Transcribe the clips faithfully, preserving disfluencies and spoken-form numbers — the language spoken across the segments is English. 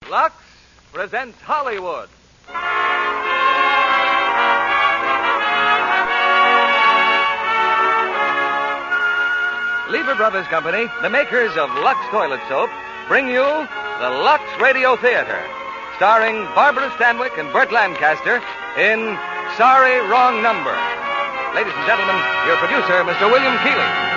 Lux presents Hollywood. Lever Brothers Company, the makers of Lux Toilet Soap, bring you the Lux Radio Theater, starring Barbara Stanwyck and Burt Lancaster in Sorry, Wrong Number. Ladies and gentlemen, your producer, Mister William Keighley.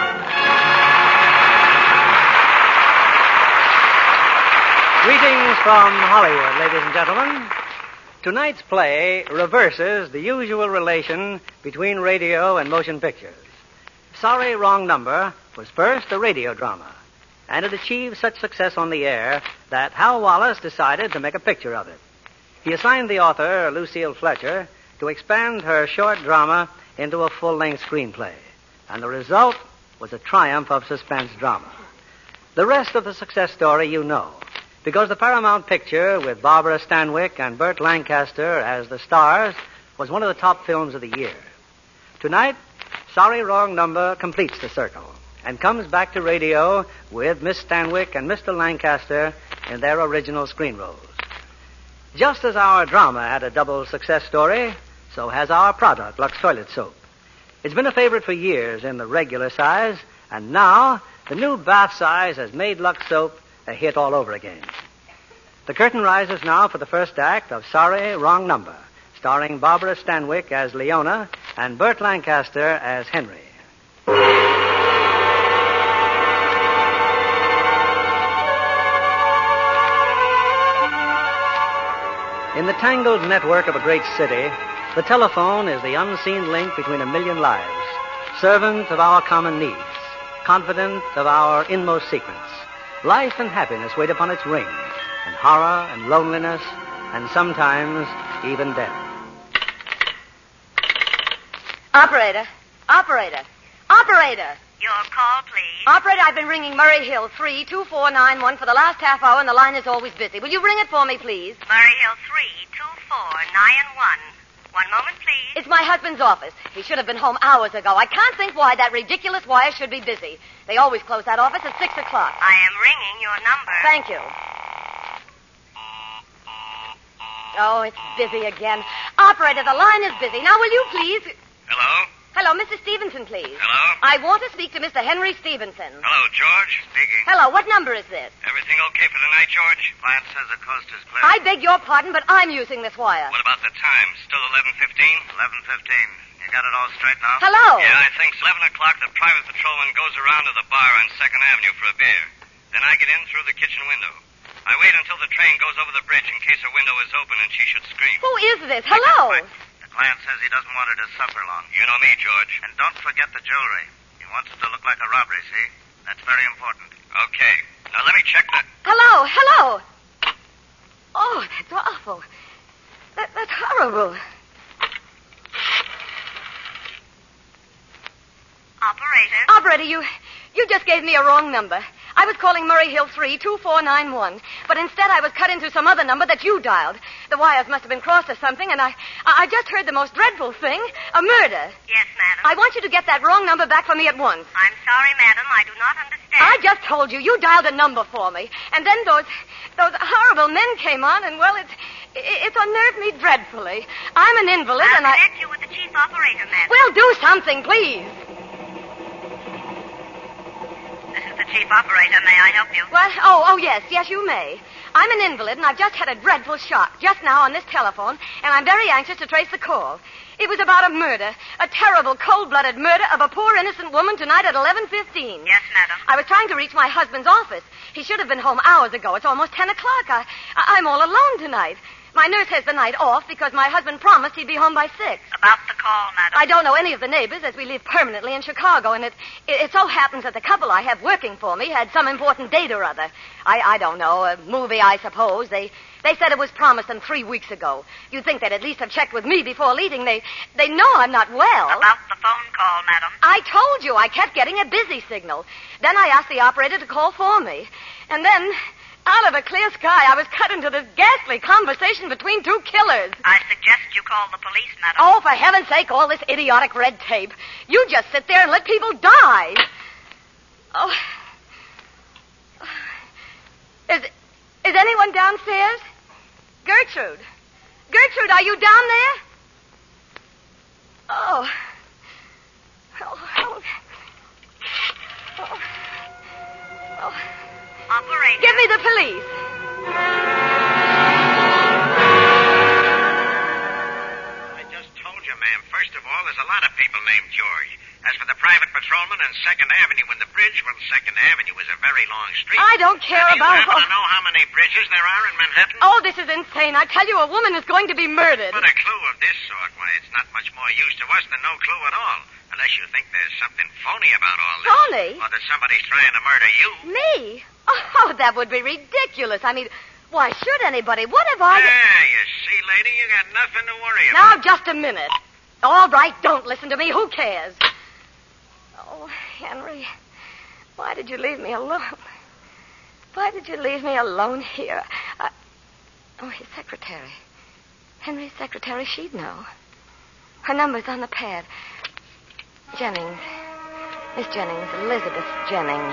Greetings from Hollywood, ladies and gentlemen. Tonight's play reverses the usual relation between radio and motion pictures. Sorry, Wrong Number was first a radio drama, and it achieved such success on the air that Hal Wallace decided to make a picture of it. He assigned the author, Lucille Fletcher, to expand her short drama into a full-length screenplay, and the result was a triumph of suspense drama. The rest of the success story you know, because the Paramount picture with Barbara Stanwyck and Burt Lancaster as the stars was one of the top films of the year. Tonight, Sorry, Wrong Number completes the circle and comes back to radio with Miss Stanwyck and Mister Lancaster in their original screen roles. Just as our drama had a double success story, so has our product, Lux Toilet Soap. It's been a favorite for years in the regular size, and now the new bath size has made Lux Soap a hit all over again. The curtain rises now for the first act of Sorry, Wrong Number, starring Barbara Stanwyck as Leona and Burt Lancaster as Henry. In the tangled network of a great city, the telephone is the unseen link between a million lives, servant of our common needs, confidant of our inmost secrets. Life and happiness wait upon its ring, and horror and loneliness, and sometimes even death. Operator, operator, operator. Your call, please. Operator, I've been ringing Murray Hill three two four nine one for the last half hour, and the line is always busy. Will you ring it for me, please? Murray Hill three two four nine one. One moment, please. It's my husband's office. He should have been home hours ago. I can't think why that ridiculous wire should be busy. They always close that office at six o'clock. I am ringing your number. Thank you. Oh, it's busy again. Operator, the line is busy. Now, will you please... Hello? Hello, Mister Stevenson, please. Hello? I want to speak to Mister Henry Stevenson. Hello, George. Speaking. Hello, what number is this? Everything okay for tonight, George? Client says the coast is clear. I beg your pardon, but I'm using this wire. What about the time? Still eleven fifteen? eleven fifteen. You got it all straight now? Hello? Yeah, I think so. eleven o'clock, the private patrolman goes around to the bar on second Avenue for a beer. Then I get in through the kitchen window. I wait until the train goes over the bridge in case her window is open and she should scream. Who is this? Hello? The client says he doesn't want her to suffer long. You know me, George. And don't forget the jewelry. He wants it to look like a robbery, see? That's very important. Okay. Now let me check the... Hello? Hello? Oh, that's awful. That, that's horrible. Operator? Operator, you, you just gave me a wrong number. I was calling Murray Hill three two four nine one, but instead I was cut into some other number that you dialed. The wires must have been crossed or something, and I, I just heard the most dreadful thing, a murder. Yes, madam. I want you to get that wrong number back for me at once. I'm sorry, madam. I do not understand. I just told you. You dialed a number for me, and then those, those horrible men came on, and well, it's, it's unnerved me dreadfully. I'm an invalid, I'll and I... connect you with the chief operator, madam. Well, do something, please. This is the chief operator. May I help you? What? Oh, oh, yes, yes, you may. I'm an invalid, and I've just had a dreadful shock just now on this telephone, and I'm very anxious to trace the call. It was about a murder, a terrible, cold-blooded murder of a poor, innocent woman tonight at eleven fifteen. Yes, madam. I was trying to reach my husband's office. He should have been home hours ago. It's almost ten o'clock. I, I, I'm all alone tonight. My nurse has the night off because my husband promised he'd be home by six. About the call, madam. I don't know any of the neighbors as we live permanently in Chicago, and it, it, it so happens that the couple I have working for me had some important date or other. I, I don't know, a movie, I suppose. They they said it was promised them three weeks ago. You'd think they'd at least have checked with me before leaving. They, they know I'm not well. About the phone call, madam. I told you I kept getting a busy signal. Then I asked the operator to call for me. And then... out of a clear sky, I was cut into this ghastly conversation between two killers. I suggest you call the police, madam. Oh, for heaven's sake, all this idiotic red tape. You just sit there and let people die. Oh. Is, is anyone anyone downstairs? Gertrude. Gertrude, are you down there? Oh. Oh, oh. Oh. Oh. Operator. Give me the police. I just told you, ma'am. First of all, there's a lot of people named George. As for the private patrolman on second Avenue and the bridge, well, second Avenue is a very long street. I don't care Now, do you about... happen to know how many bridges there are in Manhattan? Oh, this is insane. I tell you, a woman is going to be murdered. But a clue of this sort, why, it's not much more use to us than no clue at all. Unless you think there's something phony about all this. Phony? Or that somebody's trying to murder you. Me? Oh, that would be ridiculous. I mean, why should anybody? What have I... There, you see, lady, you got nothing to worry Now, about. just a minute. All right, don't listen to me. Who cares? Oh, Henry, why did you leave me alone? Why did you leave me alone here? I... Oh, his secretary. Henry's secretary, she'd know. Her number's on the pad. Jennings. Miss Jennings. Elizabeth Jennings.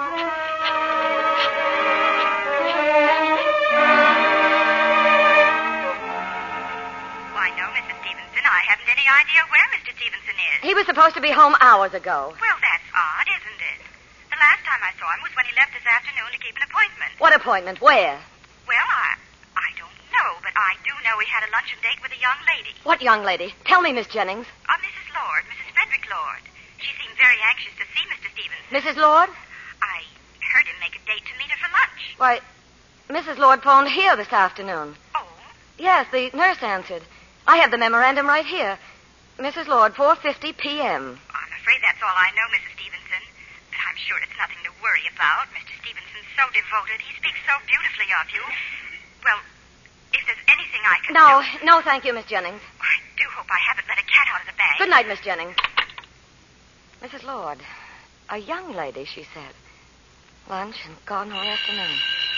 Why, no, Missus Stevenson. I haven't any idea where Mister Stevenson is. He was supposed to be home hours ago. Well, that's odd, isn't it? The last time I saw him was when he left this afternoon to keep an appointment. What appointment? Where? Well, I I don't know, but I do know he had a luncheon date with a young lady. What young lady? Tell me, Miss Jennings. Uh, Missus Lord, Missus Frederick Lord. She seemed very anxious to see Mister Stevenson. Missus Lord? I heard him make a date to meet her for lunch. Why, Missus Lord phoned here this afternoon. Oh? Yes, the nurse answered. I have the memorandum right here. Missus Lord, four fifty p.m. I'm afraid that's all I know, Missus Stevenson. But I'm sure it's nothing to worry about. Mister Stevenson's so devoted. He speaks so beautifully of you. Well, if there's anything I can No, do... no, thank you, Miss Jennings. I do hope I haven't let a cat out of the bag. Good night, Miss Jennings. Missus Lord, a young lady, she said. Lunch and gone all afternoon.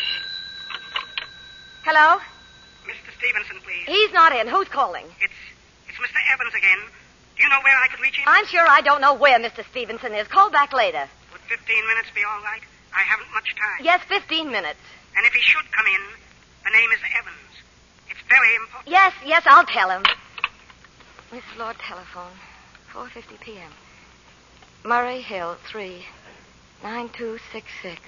Hello? Mister Stevenson, please. He's not in. Who's calling? It's it's Mister Evans again. Do you know where I could reach him? I'm sure I don't know where Mister Stevenson is. Call back later. Would fifteen minutes be all right? I haven't much time. Yes, fifteen minutes. And if he should come in, the name is Evans. It's very important. Yes, yes, I'll tell him. Missus Lord telephone. four fifty p.m. Murray Hill, three. nine two six six.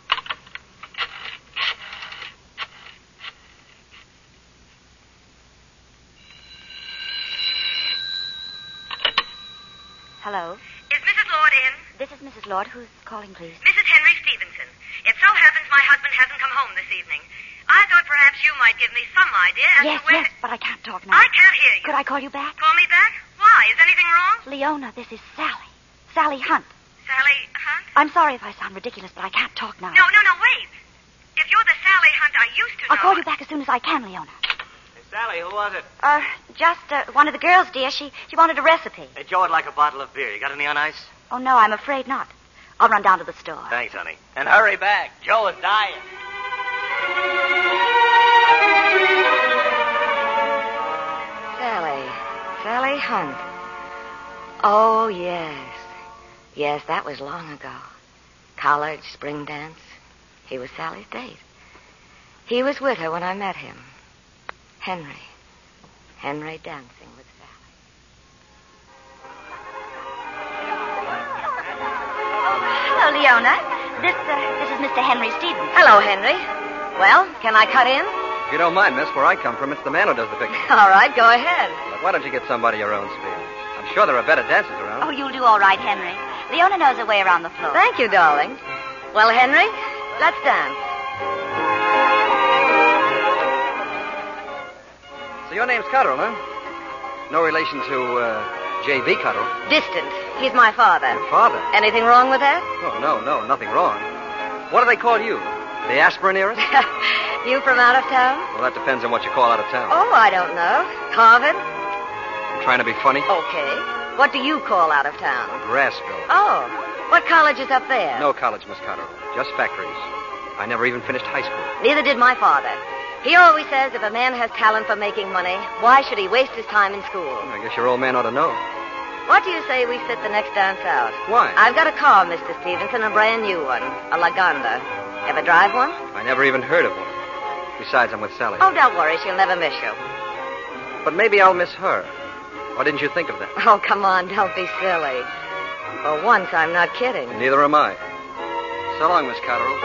Hello. Is Missus Lord in? This is Missus Lord. Who's calling, please? Missus Henry Stevenson. It so happens my husband hasn't come home this evening. I thought perhaps you might give me some idea as Yes, to where... yes, but I can't talk now. I can't hear you. Could I call you back? Call me back? Why? Is anything wrong? Leona, this is Sally. Sally Hunt. Sally Hunt? I'm sorry if I sound ridiculous, but I can't talk now. No, no, no, wait. If you're the Sally Hunt I used to know... I'll call you back as soon as I can, Leona. Hey, Sally, who was it? Uh, just uh, one of the girls, dear. She she wanted a recipe. Hey, Joe would like a bottle of beer. You got any on ice? Oh, no, I'm afraid not. I'll run down to the store. Thanks, honey. And hurry back. Joe is dying. Sally. Sally Hunt. Oh, yes. Yes, that was long ago. College, spring dance. He was Sally's date. He was with her when I met him. Henry. Henry dancing with Sally. Hello, Leona. This uh, this is Mister Henry Stevens. Hello, Henry. Well, can I cut in? If you don't mind, miss, where I come from, it's the man who does the picking. All right, go ahead. Look, why don't you get somebody your own speed? I'm sure there are better dancers around. Oh, you'll do all right, Henry. Leona knows her way around the floor. Thank you, darling. Well, Henry, let's dance. So your name's Cotterill, huh? No relation to uh, J B Cotterill. Distant. He's my father. Your father? Anything wrong with that? Oh, no, no, nothing wrong. What do they call you? The aspirin heiress? You from out of town? Well, that depends on what you call out of town. Oh, I don't know. Harvard? I'm trying to be funny? Okay. What do you call out of town? Grassville. Oh. What college is up there? No college, Miss Cotterill. Just factories. I never even finished high school. Neither did my father. He always says if a man has talent for making money, why should he waste his time in school? I guess your old man ought to know. What do you say we sit the next dance out? Why? I've got a car, Mister Stevenson, a brand new one. A Lagonda. Ever drive one? I never even heard of one. Besides, I'm with Sally. Oh, don't worry. She'll never miss you. But maybe I'll miss her. Why didn't you think of that? Oh, come on. Don't be silly. For once, I'm not kidding. Neither am I. So long, Miss Cotterill.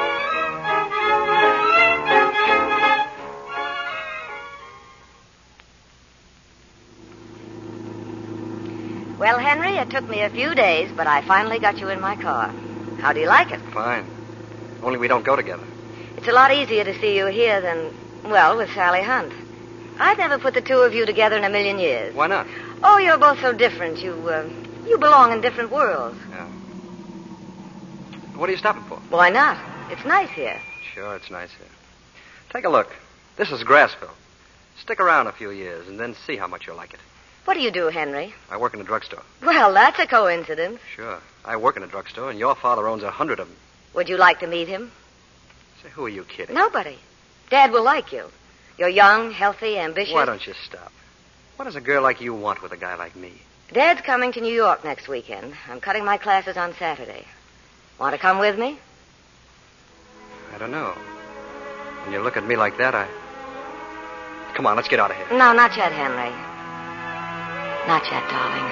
Well, Henry, it took me a few days, but I finally got you in my car. How do you like it? Fine. Only we don't go together. It's a lot easier to see you here than, well, with Sally Hunt. I'd never put the two of you together in a million years. Why not? Oh, you're both so different. You, uh, you belong in different worlds. Yeah. What are you stopping for? Why not? It's nice here. Sure, it's nice here. Take a look. This is Grassville. Stick around a few years and then see how much you'll like it. What do you do, Henry? I work in a drugstore. Well, that's a coincidence. Sure. I work in a drugstore, and your father owns a hundred of them. Would you like to meet him? Say, who are you kidding? Nobody. Dad will like you. You're young, healthy, ambitious. Why don't you stop? What does a girl like you want with a guy like me? Dad's coming to New York next weekend. I'm cutting my classes on Saturday. Want to come with me? I don't know. When you look at me like that, I... Come on, let's get out of here. No, not yet, Henry. Not yet, darling.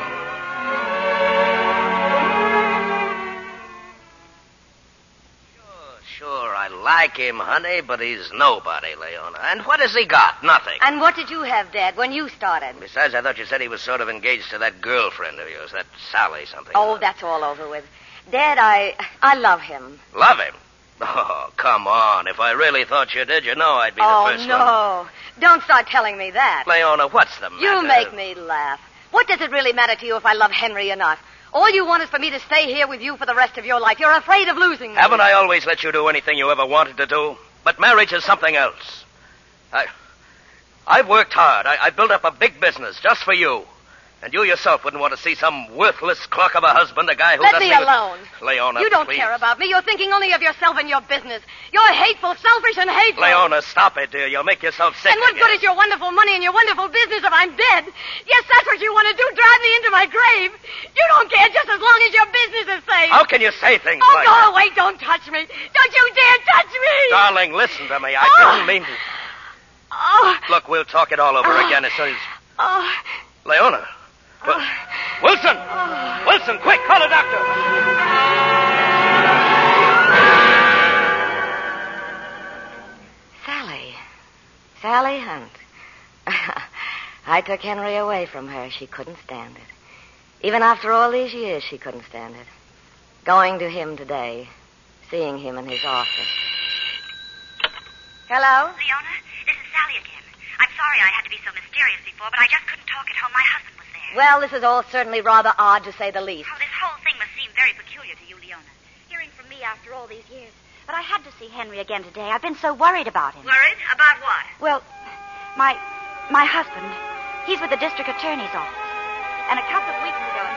Sure, sure, I like him, honey, but he's nobody, Leona. And what has he got? Nothing. And what did you have, Dad, when you started? Besides, I thought you said he was sort of engaged to that girlfriend of yours, that Sally something. Oh, that's all over with. Dad, I I love him. Love him? Oh, come on. If I really thought you did, you know I'd be oh, the first no. one. Oh, no. Don't start telling me that. Leona, what's the matter? You make me laugh. What does it really matter to you if I love Henry or not? All you want is for me to stay here with you for the rest of your life. You're afraid of losing me. Haven't I always let you do anything you ever wanted to do? But marriage is something else. I, I've worked hard. I, I built up a big business just for you. And you yourself wouldn't want to see some worthless clock of a husband, a guy who Let doesn't me even... alone. Leona, You don't please. care about me. You're thinking only of yourself and your business. You're hateful, selfish, and hateful. Leona, stop it, dear. You'll make yourself sick And what again. good is your wonderful money and your wonderful business if I'm dead? Yes, that's what you want to do, drive me into my grave. You don't care just as long as your business is safe. How can you say things Oh, like go that? away. Don't touch me. Don't you dare touch me. Darling, listen to me. I Oh. didn't mean to... Oh. Look, we'll talk it all over Oh. again as soon as... Oh. Leona. Wil- Wilson! Wilson, quick, call a doctor! Sally. Sally Hunt. I took Henry away from her. She couldn't stand it. Even after all these years, she couldn't stand it. Going to him today, seeing him in his office. Hello? Leona, this is Sally again. I'm sorry I had to be so mysterious before, but I just couldn't talk at home. My husband was there. Well, this is all certainly rather odd, to say the least. Oh, this whole thing must seem very peculiar to you, Leona. Hearing from me after all these years. But I had to see Henry again today. I've been so worried about him. Worried? About what? Well, my my husband, he's with the district attorney's office. And a couple of weeks ago...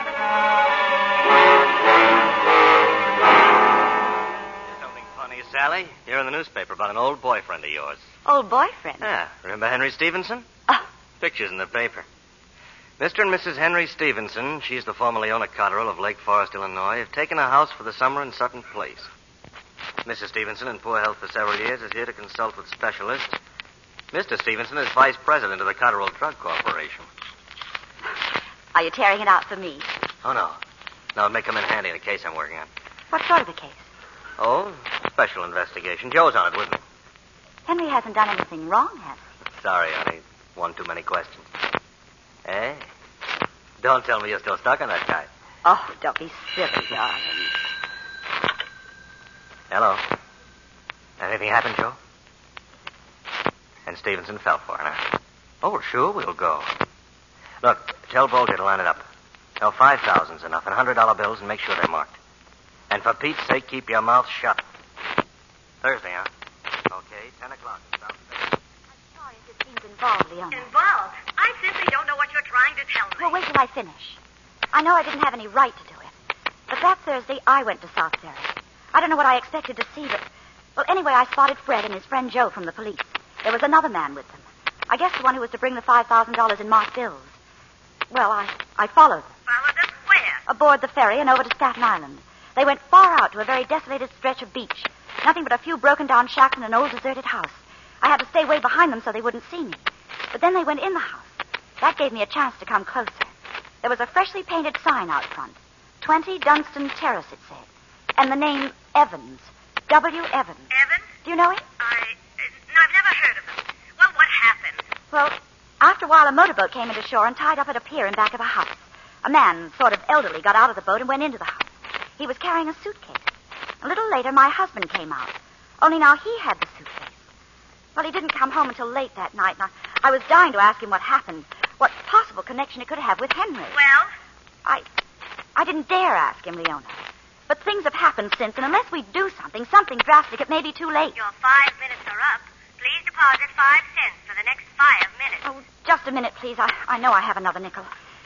Something funny, Sally. Here in the newspaper about an old boyfriend of yours. Old boyfriend? Yeah. Remember Henry Stevenson? Oh. Pictures in the paper. Mister and Missus Henry Stevenson, she's the former Leona Cotterill of Lake Forest, Illinois, have taken a house for the summer in Sutton Place. Missus Stevenson, in poor health for several years, is here to consult with specialists. Mister Stevenson is vice president of the Cotterill Drug Corporation. Are you tearing it out for me? Oh, no. No, it may come in handy in a case I'm working on. What sort of a case? Oh, special investigation. Joe's on it with me. Henry hasn't done anything wrong, has he? Sorry, honey. One too many questions. Eh? Don't tell me you're still stuck on that guy. Oh, don't be silly, darling. Hello. Anything happened, Joe? And Stevenson fell for it, huh? Oh, sure, we'll go. Look, tell Bolger to line it up. No, five thousand's enough, and hundred dollar bills, and make sure they're marked. And for Pete's sake, keep your mouth shut. Thursday, huh? Okay, ten o'clock. South Bay. I'm sorry if it seems involved, Leona. Involved? I simply don't know what you're trying to tell me. Well, wait till I finish. I know I didn't have any right to do it. But that Thursday, I went to South Ferry. I don't know what I expected to see, but... Well, anyway, I spotted Fred and his friend Joe from the police. There was another man with them. I guess the one who was to bring the five thousand dollars in marked bills. Well, I, I followed them. Followed them where? Aboard the ferry and over to Staten Island. They went far out to a very desolated stretch of beach. Nothing but a few broken-down shacks and an old deserted house. I had to stay way behind them so they wouldn't see me. But then they went in the house. That gave me a chance to come closer. There was a freshly painted sign out front. twenty Dunstan Terrace, it said. And the name Evans. W. Evans. Evans? Do you know him? I... Uh, no, I've never heard of him. Well, what happened? Well, after a while, a motorboat came into shore and tied up at a pier in back of a house. A man, sort of elderly, got out of the boat and went into the house. He was carrying a suitcase. A little later, my husband came out. Only now he had the suitcase. Well, he didn't come home until late that night, and I, I was dying to ask him what happened, what possible connection it could have with Henry. Well? I... I didn't dare ask him, Leona. But things have happened since, and unless we do something, something drastic, it may be too late. Your five minutes are up. Please deposit five cents for the next five minutes. Oh, just a minute, please. I, I know I have another nickel.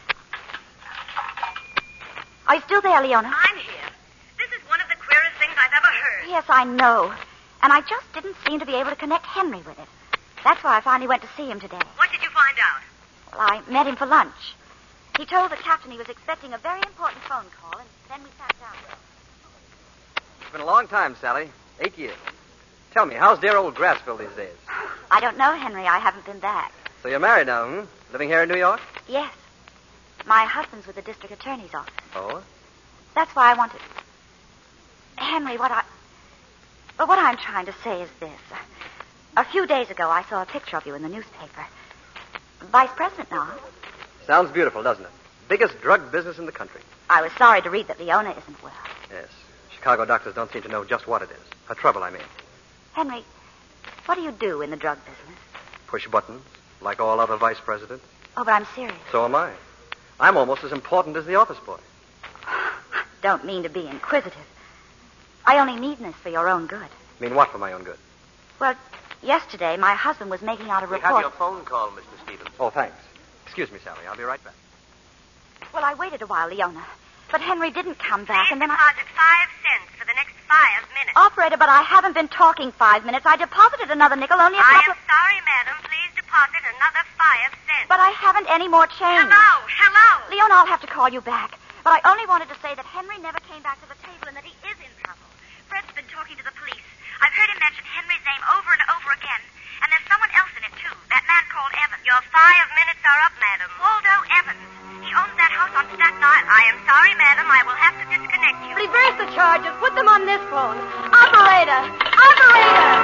Are you still there, Leona? I'm here. This is one of the queerest things I've ever heard. Yes, I know. And I just didn't seem to be able to connect Henry with it. That's why I finally went to see him today. What did you find out? Well, I met him for lunch. He told the captain he was expecting a very important phone call, and then we sat down. It's been a long time, Sally. Eight years. Tell me, how's dear old Grassville these days? I don't know, Henry. I haven't been back. So you're married now, hmm? Living here in New York? Yes. My husband's with the district attorney's office. Oh? That's why I wanted... Henry, what I... Well, what I'm trying to say is this. A few days ago, I saw a picture of you in the newspaper. Vice president now. Sounds beautiful, doesn't it? Biggest drug business in the country. I was sorry to read that Leona isn't well. Yes. Chicago doctors don't seem to know just what it is. Her trouble, I mean. Henry, what do you do in the drug business? Push buttons, like all other vice presidents. Oh, but I'm serious. So am I. I'm almost as important as the office boy. Don't mean to be inquisitive. I only mean this for your own good. Mean what for my own good? Well, yesterday, my husband was making out a We report... have your phone call, Mister Stevens. Oh, thanks. Excuse me, Sally. I'll be right back. Well, I waited a while, Leona. But Henry didn't come back, Please and then I... deposit five cents for the next five minutes. Operator, but I haven't been talking five minutes. I deposited another nickel only a I couple am sorry, madam. Please deposit another five cents. But I haven't any more change. Hello, hello. Leona, I'll have to call you back. But I only wanted to say that Henry never came back to the table and that he is in trouble. Fred's been talking to the police. I've heard him mention Henry's name over and over again. And there's someone else in it, too. That man called Evans. Your five minutes are up, madam. Waldo Evans. He owns that house on Staten Island. I am sorry, madam. I will have to disconnect you. Reverse the charges. Put them on this phone. Operator! Operator!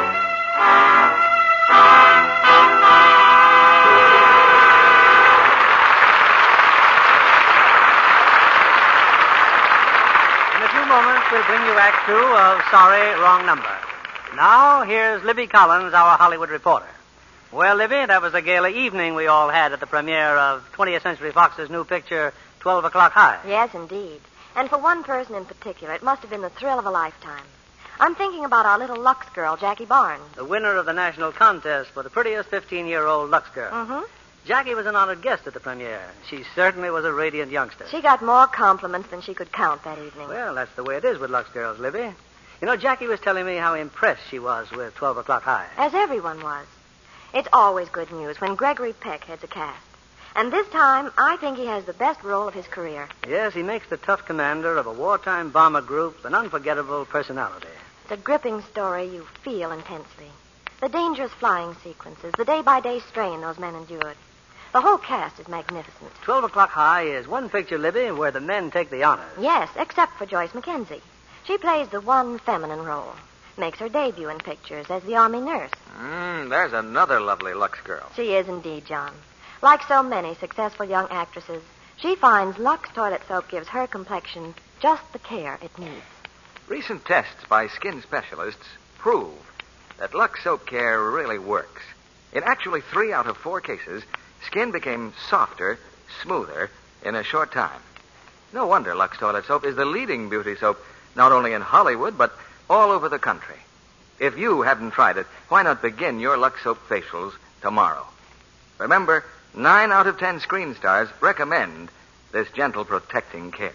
In a few moments, we'll bring you Act Two of Sorry, Wrong Number. Now, here's Libby Collins, our Hollywood reporter. Well, Libby, that was a gala evening we all had at the premiere of twentieth Century Fox's new picture, twelve o'clock High. Yes, indeed. And for one person in particular, it must have been the thrill of a lifetime. I'm thinking about our little Lux girl, Jackie Barnes. The winner of the national contest for the prettiest fifteen-year-old Lux girl. Mm-hmm. Jackie was an honored guest at the premiere. She certainly was a radiant youngster. She got more compliments than she could count that evening. Well, that's the way it is with Lux girls, Libby. You know, Jackie was telling me how impressed she was with twelve o'clock High. As everyone was. It's always good news when Gregory Peck heads a cast. And this time, I think he has the best role of his career. Yes, he makes the tough commander of a wartime bomber group an unforgettable personality. It's a gripping story you feel intensely. The dangerous flying sequences, the day-by-day strain those men endured. The whole cast is magnificent. twelve o'clock High is one picture, Libby, where the men take the honors. Yes, except for Joyce McKenzie. She plays the one feminine role. Makes her debut in pictures as the Army nurse. Mm, there's another lovely Lux girl. She is indeed, John. Like so many successful young actresses, she finds Lux toilet soap gives her complexion just the care it needs. Recent tests by skin specialists prove that Lux soap care really works. In actually three out of four cases, skin became softer, smoother in a short time. No wonder Lux toilet soap is the leading beauty soap, not only in Hollywood, but all over the country. If you haven't tried it, why not begin your Lux soap facials tomorrow? Remember, nine out of ten screen stars recommend this gentle protecting care.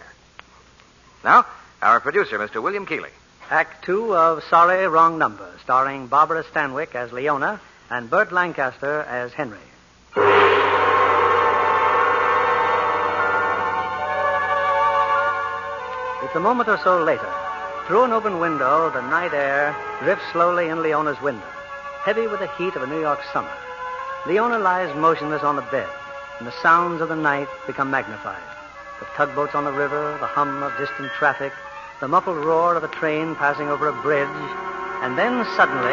Now, our producer, Mister William Keeley. Act Two of Sorry, Wrong Number, starring Barbara Stanwyck as Leona and Burt Lancaster as Henry. It's a moment or so later. Through an open window, the night air drifts slowly in Leona's window. heavy with the heat of a New York summer. Leona lies motionless on the bed, and the sounds of the night become magnified. The tugboats on the river, the hum of distant traffic, the muffled roar of a train passing over a bridge, and then suddenly...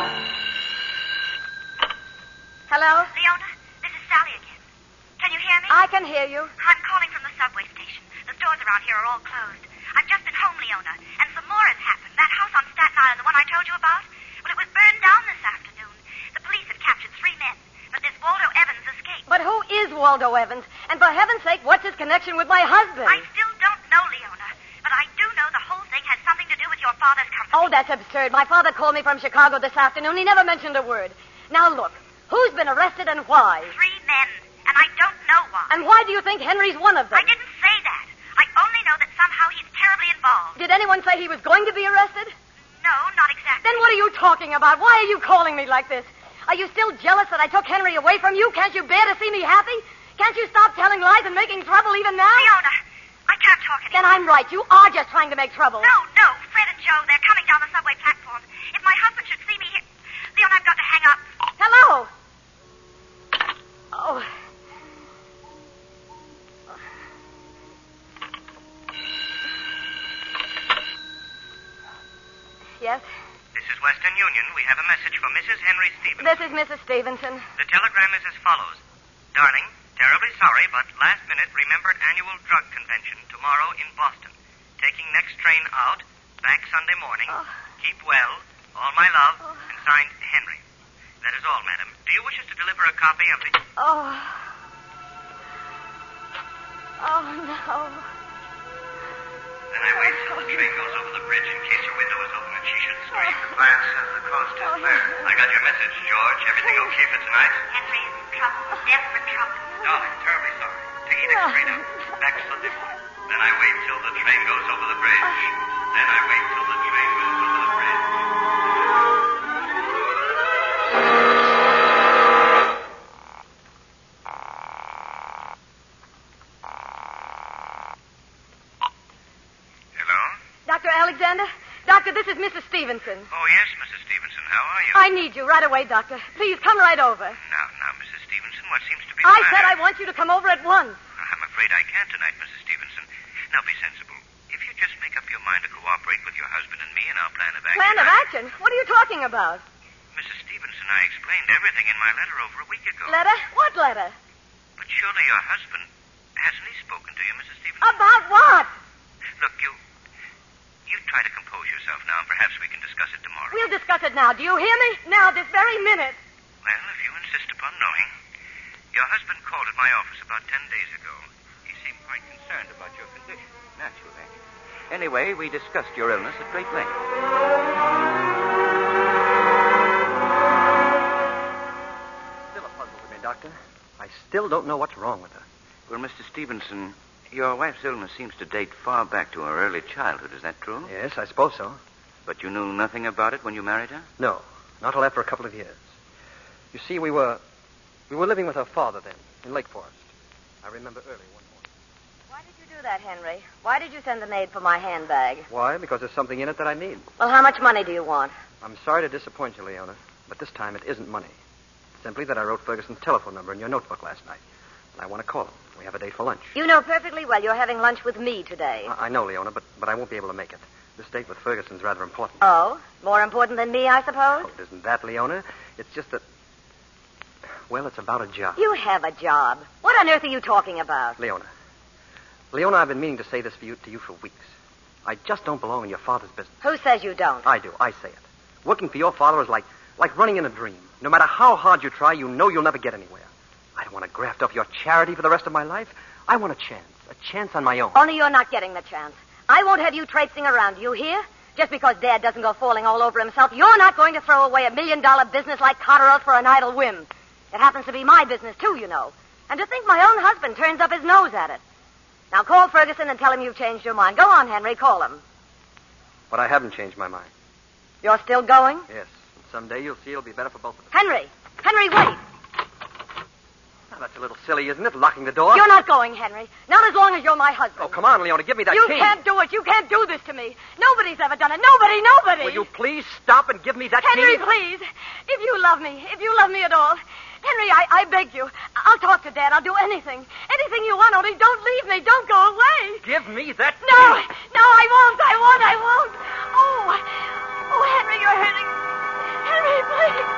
Hello? Leona, this is Sally again. Can you hear me? I can hear you. I'm calling from the subway station. The stores around here are all closed. I've just been home, Leona, and some more has happened. That house on Staten Island, the one I told you about, well, it was burned down this afternoon. The police have captured three men, but this Waldo Evans escaped. But who is Waldo Evans? And for heaven's sake, what's his connection with my husband? I still don't know, Leona, but I do know the whole thing has something to do with your father's company. Oh, that's absurd. My father called me from Chicago this afternoon. He never mentioned a word. Now, look, who's been arrested and why? Three men, and I don't know why. And why do you think Henry's one of them? I didn't say that. I only know that somehow he's terribly involved. Did anyone say he was going to be arrested? No, not exactly. Then what are you talking about? Why are you calling me like this? Are you still jealous that I took Henry away from you? Can't you bear to see me happy? Can't you stop telling lies and making trouble even now? Leona, I can't talk anymore. Then I'm right. You are just trying to make trouble. No, no. Fred and Joe, they're coming down the subway platform. If my husband should see me here... Leona, I've got to hang up. Hello? Oh. Yes? This is Western Union. We have a message for Missus Henry Stevenson. This is Missus Stevenson. The telegram is as follows. Darling, terribly sorry, but last minute remembered annual drug convention tomorrow in Boston. Taking next train out, back Sunday morning. Oh. Keep well. All my love. Oh. And signed, Henry. That is all, madam. Do you wish us to deliver a copy of the... Oh. Oh, no. Then I wait till the train goes over the bridge in case your window is open and she should scream. Clarence says the coast is clear. I got your message, George. Everything okay for tonight? Henry is in trouble. Desperate trouble. Darling, terribly sorry. Taking next train out. Back Sunday morning. Then I wait till the train goes over the bridge. Then I wait till the train goes over the bridge. Hello? Doctor Alexander? Doctor, this is Missus Stevenson. Oh, yes, Missus Stevenson. How are you? I need you right away, Doctor. Please come right over. Now, now, Missus Stevenson, what seems to be I the said I matter? want you to come over at once. I'm afraid I can't tonight, Missus Stevenson. Now, be sensible. If you just make up your mind to cooperate with your husband and me in our plan of action... Plan of I- action? What are you talking about? Missus Stevenson, I explained everything in my letter over a week ago. Letter? What letter? But surely your husband... Hasn't he spoken to you, Missus Stevenson? About what? Look, you... You try to compose yourself now, and perhaps we can discuss it tomorrow. We'll discuss it now. Do you hear me? Now, this very minute. Well, if you insist upon knowing. Your husband called at my office about ten days ago. He seemed quite concerned about your condition. Naturally. Anyway, we discussed your illness at great length. Still a puzzle to me, Doctor. I still don't know what's wrong with her. Well, Mister Stevenson, your wife's illness seems to date far back to her early childhood. Is that true? Yes, I suppose so. But you knew nothing about it when you married her? No, not till after a couple of years. You see, we were we were living with her father then, in Lake Forest. I remember early one morning. Why did you do that, Henry? Why did you send the maid for my handbag? Why? Because there's something in it that I need. Well, how much money do you want? I'm sorry to disappoint you, Leona, but this time it isn't money. Simply that I wrote Ferguson's telephone number in your notebook last night, and I want to call him. We have a date for lunch. You know perfectly well you're having lunch with me today. I, I know, Leona, but, but I won't be able to make it. This date with Ferguson's rather important. Oh? More important than me, I suppose? Oh, it isn't that, Leona. It's just that... Well, it's about a job. You have a job. What on earth are you talking about? Leona. Leona, I've been meaning to say this for you, to you for weeks. I just don't belong in your father's business. Who says you don't? I do. I say it. Working for your father is like, like running in a dream. No matter how hard you try, you know you'll never get anywhere. I don't want to graft up your charity for the rest of my life. I want a chance. A chance on my own. Only you're not getting the chance. I won't have you traipsing around. You hear? Just because Dad doesn't go falling all over himself, you're not going to throw away a million-dollar business like Cotterell's for an idle whim. It happens to be my business, too, you know. And to think my own husband turns up his nose at it. Now, call Ferguson and tell him you've changed your mind. Go on, Henry, call him. But I haven't changed my mind. You're still going? Yes. And someday you'll see it'll be better for both of us. Henry! Henry, wait! Oh, that's a little silly, isn't it? Locking the door. You're not going, Henry. Not as long as you're my husband. Oh, come on, Leona. Give me that you key. You can't do it. You can't do this to me. Nobody's ever done it. Nobody, nobody. Will you please stop and give me that Henry, key? Henry, please. If you love me, if you love me at all. Henry, I, I beg you. I'll talk to Dad. I'll do anything. Anything you want, only don't leave me. Don't go away. Give me that key. No, no, I won't. I won't. I won't. Oh, oh, Henry, you're hurting. Henry, please.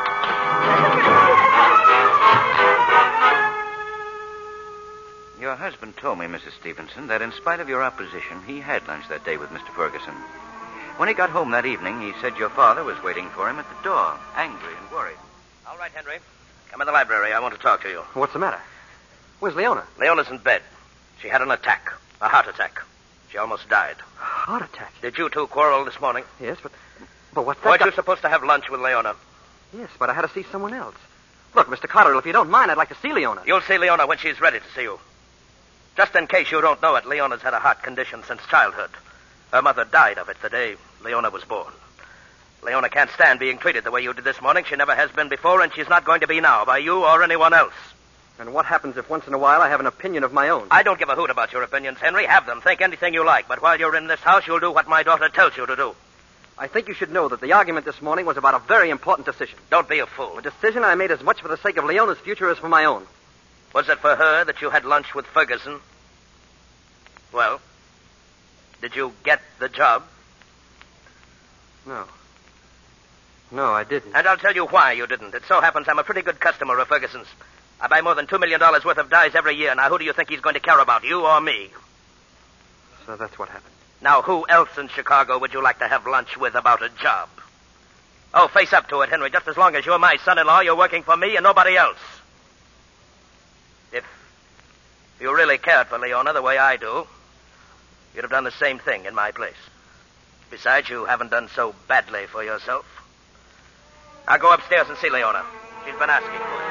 Your husband told me, Missus Stevenson, that in spite of your opposition, he had lunch that day with Mister Ferguson. When he got home that evening, he said your father was waiting for him at the door, angry and worried. All right, Henry. Come in the library. I want to talk to you. What's the matter? Where's Leona? Leona's in bed. She had an attack. A heart attack. She almost died. Heart attack? Did you two quarrel this morning? Yes, but... But what's that? Weren't got... you supposed to have lunch with Leona? Yes, but I had to see someone else. Look, Mister Cotterill, if you don't mind, I'd like to see Leona. You'll see Leona when she's ready to see you. Just in case you don't know it, Leona's had a heart condition since childhood. Her mother died of it the day Leona was born. Leona can't stand being treated the way you did this morning. She never has been before, and she's not going to be now by you or anyone else. And what happens if once in a while I have an opinion of my own? I don't give a hoot about your opinions, Henry. Have them. Think anything you like. But while you're in this house, you'll do what my daughter tells you to do. I think you should know that the argument this morning was about a very important decision. Don't be a fool. A decision I made as much for the sake of Leona's future as for my own. Was it for her that you had lunch with Ferguson? Well, did you get the job? No. No, I didn't. And I'll tell you why you didn't. It so happens I'm a pretty good customer of Ferguson's. I buy more than two million dollars worth of dyes every year. Now, who do you think he's going to care about, you or me? So that's what happened. Now, who else in Chicago would you like to have lunch with about a job? Oh, face up to it, Henry. Just as long as you're my son-in-law, you're working for me and nobody else. If you really cared for Leona the way I do, you'd have done the same thing in my place. Besides, you haven't done so badly for yourself. I'll go upstairs and see Leona. She's been asking for it.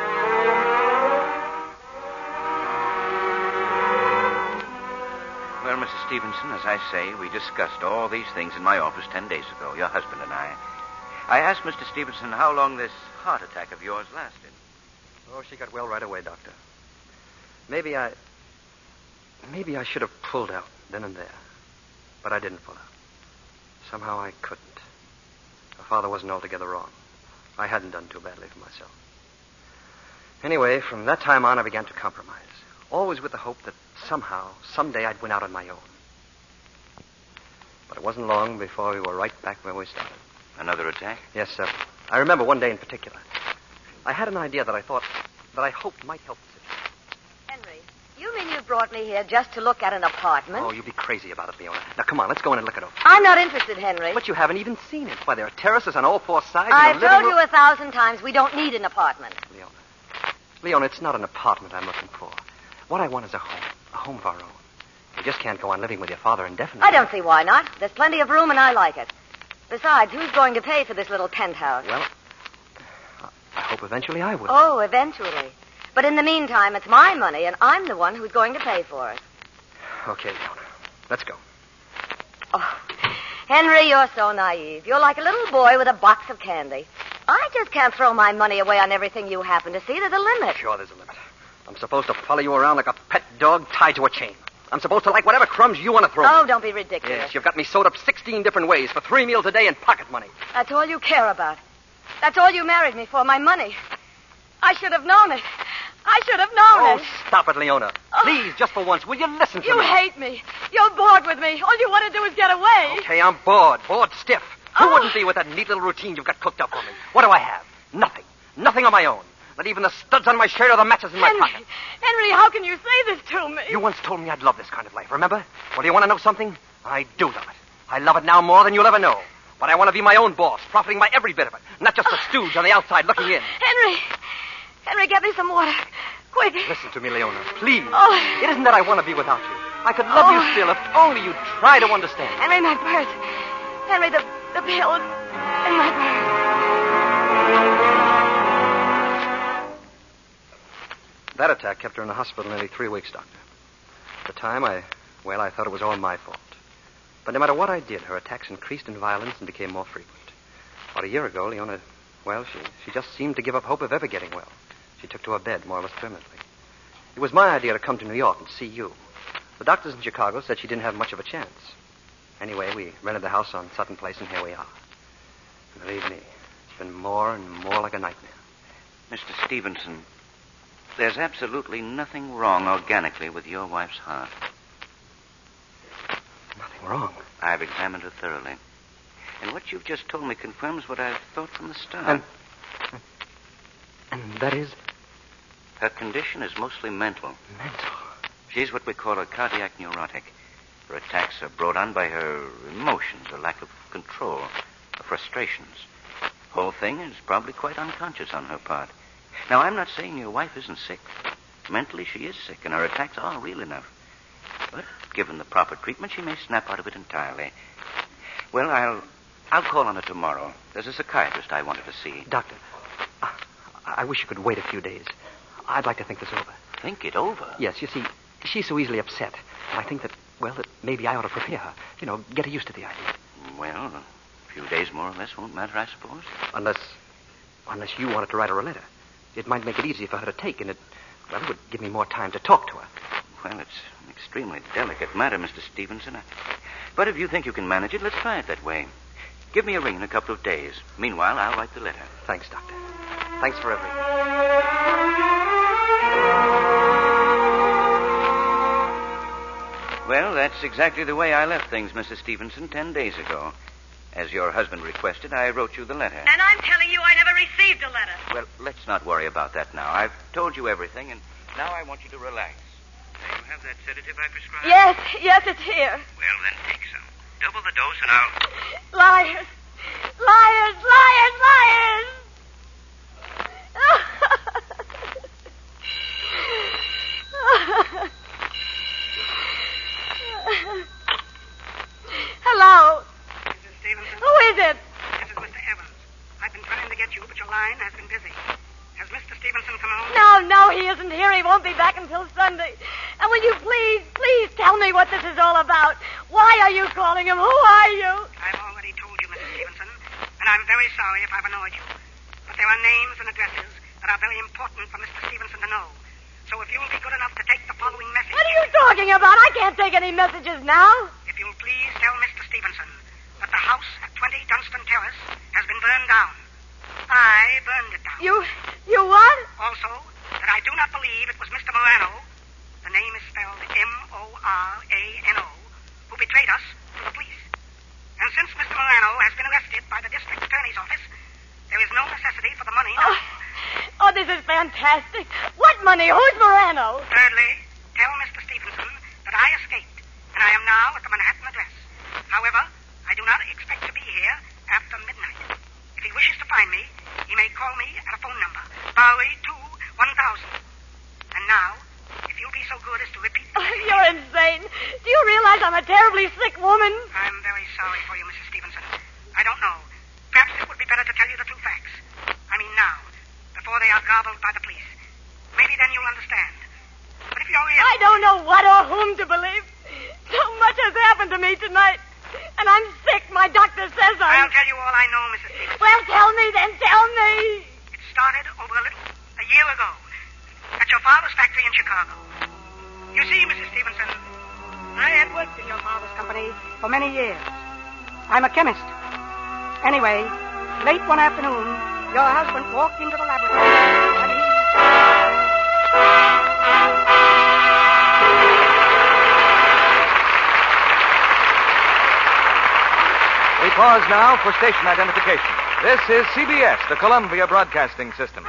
Well, Missus Stevenson, as I say, we discussed all these things in my office ten days ago, your husband and I. I asked Mister Stevenson how long this heart attack of yours lasted. Oh, she got well right away, Doctor. Maybe I... Maybe I should have pulled out then and there. But I didn't pull out. Somehow I couldn't. Her father wasn't altogether wrong. I hadn't done too badly for myself. Anyway, from that time on, I began to compromise. Always with the hope that somehow, someday, I'd win out on my own. But it wasn't long before we were right back where we started. Another attack? Yes, sir. I remember one day in particular. I had an idea that I thought, that I hoped might help the situation. Henry, you mean you brought me here just to look at an apartment? Oh, you'd be crazy about it, Leona. Now, come on, let's go in and look it over. I'm not interested, Henry. But you haven't even seen it. Why, there are terraces on all four sides. I've and a told living you room... a thousand times we don't need an apartment. Leona. Leona, it's not an apartment I'm looking for. What I want is a home. A home of our own. You just can't go on living with your father indefinitely. I don't see why not. There's plenty of room and I like it. Besides, who's going to pay for this little penthouse? Well, I hope eventually I will. Oh, eventually. But in the meantime, it's my money, and I'm the one who's going to pay for it. Okay, Leona. Let's go. Oh, Henry, you're so naive. You're like a little boy with a box of candy. I just can't throw my money away on everything you happen to see. There's a limit. Sure, there's a limit. I'm supposed to follow you around like a pet dog tied to a chain. I'm supposed to like whatever crumbs you want to throw Oh, me. don't be ridiculous. Yes, you've got me sewed up sixteen different ways for three meals a day and pocket money. That's all you care about. That's all you married me for, my money. I should have known it. I should have known Oh, it. stop it, Leona. Oh. Please, just for once, will you listen to You me? You hate me. You're bored with me. All you want to do is get away. Okay, I'm bored. Bored stiff. Who Oh. wouldn't be with that neat little routine you've got cooked up for me? What do I have? Nothing. Nothing on my own. Not even the studs on my shirt or the matches in my Henry, pocket. Henry, how can you say this to me? You once told me I'd love this kind of life, remember? Well, do you want to know something? I do love it. I love it now more than you'll ever know. But I want to be my own boss, profiting by every bit of it. Not just the stooge on the outside looking in. Henry, Henry, get me some water. Quick. Listen to me, Leona, please. Oh. It isn't that I want to be without you. I could love Oh. you still if only you'd try to understand. Henry, my purse. Henry, the, the pills in my purse. That attack kept her in the hospital nearly three weeks, Doctor. At the time, I, well, I thought it was all my fault. But no matter what I did, her attacks increased in violence and became more frequent. About a year ago, Leona, well, she, she just seemed to give up hope of ever getting well. She took to her bed more or less permanently. It was my idea to come to New York and see you. The doctors in Chicago said she didn't have much of a chance. Anyway, we rented the house on Sutton Place, and here we are. Believe me, it's been more and more like a nightmare. Mister Stevenson, there's absolutely nothing wrong organically with your wife's heart. Nothing wrong? I've examined her thoroughly. And what you've just told me confirms what I've thought from the start. And, and that is? Her condition is mostly mental. Mental? She's what we call a cardiac neurotic. Her attacks are brought on by her emotions, a lack of control, her frustrations. The whole thing is probably quite unconscious on her part. Now, I'm not saying your wife isn't sick. Mentally, she is sick, and her attacks are real enough. But given the proper treatment, she may snap out of it entirely. Well, I'll I'll call on her tomorrow. There's a psychiatrist I wanted to see. Doctor, I, I wish you could wait a few days. I'd like to think this over. Think it over? Yes, you see, she's so easily upset. And I think that, well, that maybe I ought to prepare her. You know, get her used to the idea. Well, a few days more or less won't matter, I suppose. Unless, unless you wanted to write her a letter. It might make it easier for her to take, and it, well, it would give me more time to talk to her. Well, it's an extremely delicate matter, Mister Stevenson. But if you think you can manage it, let's try it that way. Give me a ring in a couple of days. Meanwhile, I'll write the letter. Thanks, Doctor. Thanks for everything. Well, that's exactly the way I left things, Missus Stevenson, ten days ago. As your husband requested, I wrote you the letter. And I'm telling you I never received a letter. Well, let's not worry about that now. I've told you everything, and now I want you to relax. Do you have that sedative I prescribed? Yes, yes, it's here. Well, then take some. Double the dose, and I'll... Liars! Liars! Liars! Liars! Hello. Missus Stevenson? Who is it? This is Mister Evans. I've been trying to get you, but your line has been busy. Has Mister Stevenson come home? No, no, he isn't here. He won't be back until Sunday. And will you please, please tell me what this is all about? Why are you calling him? Who are you? I've already told you, Missus Stevenson, and I'm very sorry if I've annoyed you. But there are names and addresses that are very important for Mister Stevenson to know. So if you'll be good enough to take the following message... What are you talking about? I can't take any messages now. If you'll please tell Mister Stevenson that the house at twenty Dunstan Terrace has been burned down. I burned it down. You... you what? Also, that I do not believe it was Mister Morano, the name is spelled M O R A N O, who betrayed us to the police. And since Mister Morano has been arrested by the district attorney's office, there is no necessity for the money now. Oh, oh, this is fantastic. What money? Who's Morano? Thirdly, tell Mister Stevenson that I escaped, and I am now at the Manhattan address. However, I do not expect to be here after midnight. If he wishes to find me, he may call me at a phone number, Bowery two one thousand. And now, if you'll be so good as to repeat... Oh, you're insane. Do you realize I'm a terribly sick woman? I'm very sorry for you, Missus Stevenson. I don't know. Perhaps it would be better to tell you the true facts. I mean now, before they are gobbled by the police. Maybe then you'll understand. But if you're ill... I don't know what or whom to believe. So much has happened to me tonight. And I'm sick. My doctor says I'm... I'll tell you all I know, Missus Stevenson. Well, tell me then. Tell me. It started over a little... a year ago. At your father's factory in Chicago. You see, Missus Stevenson, I had worked in your father's company for many years. I'm a chemist. Anyway, late one afternoon, your husband walked into the laboratory and he... We pause now for station identification. This is C B S, the Columbia Broadcasting System.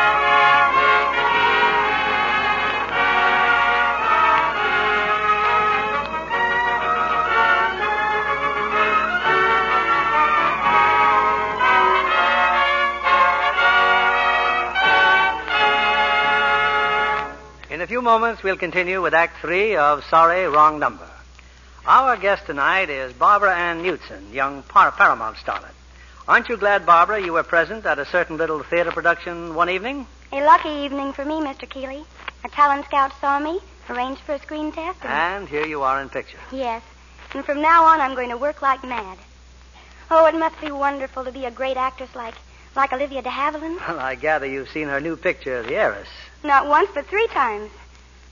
In a few moments, we'll continue with Act Three of Sorry, Wrong Number. Our guest tonight is Barbara Ann Knutson, young Par- Paramount starlet. Aren't you glad, Barbara, you were present at a certain little theater production one evening? A lucky evening for me, Mister Keeley. A talent scout saw me, arranged for a screen test, and... And here you are in picture. Yes. And from now on, I'm going to work like mad. Oh, it must be wonderful to be a great actress like... like Olivia de Havilland. Well, I gather you've seen her new picture, The Heiress. Not once, but three times.